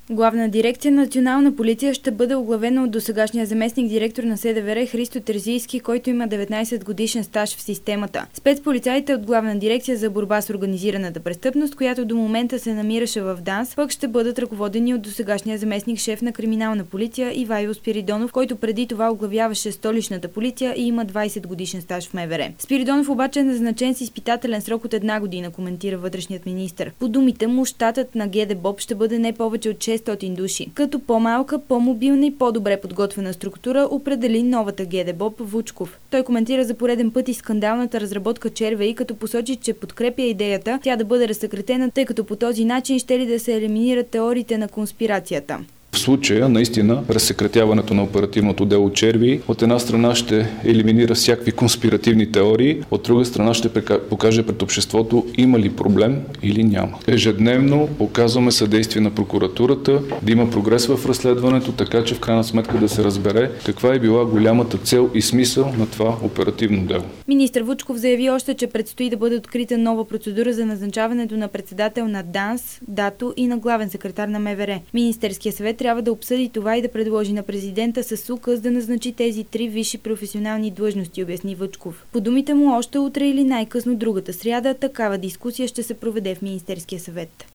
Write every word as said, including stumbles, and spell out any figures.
Главна дирекция Национална полиция ще бъде оглавена от досегашния заместник директор на СДВР Христо Терзийски, който има деветнайсет годишен стаж в системата. Спецполицаите от Главна дирекция за борба с организираната престъпност, която до момента се намираше в ДАНС, пък ще бъдат ръководени от досегашния заместник шеф на Криминална полиция Ивайло Спиридонов, който преди това оглавяваше Столичната полиция и има двайсет годишен стаж в МВР. Спиридонов обаче е назначен с изпитателен срок от една година, коментира вътрешният министър. По думите му, щатът на ГДБОП ще бъде не повече от шестстотин души. Като по-малка, по-мобилна и по-добре подготвена структура определи новата ГДБОП Вучков. Той коментира за пореден път и скандалната разработка Червеи, като посочи, че подкрепя идеята тя да бъде разсекретена, тъй като по този начин ще ли да се елиминират теориите на конспирацията. В случая, наистина, разсекретяването на оперативното дело Червеи от една страна ще елиминира всякакви конспиративни теории, от друга страна ще покаже пред обществото има ли проблем или няма. Ежедневно показваме съдействие на прокуратурата, да има прогрес в разследването, така че в крайна сметка да се разбере каква е била голямата цел и смисъл на това оперативно дело. Министър Вучков заяви още, че предстои да бъде открита нова процедура за назначаването на председател на ДАНС, ДАТО и на главен секретар на МВР. Министерския съвет трябва да обсъди това и да предложи на президента с указ да назначи тези три висши професионални длъжности, обясни Вучков. По думите му, още утре или най-късно другата сряда такава дискусия ще се проведе в Министерския съвет.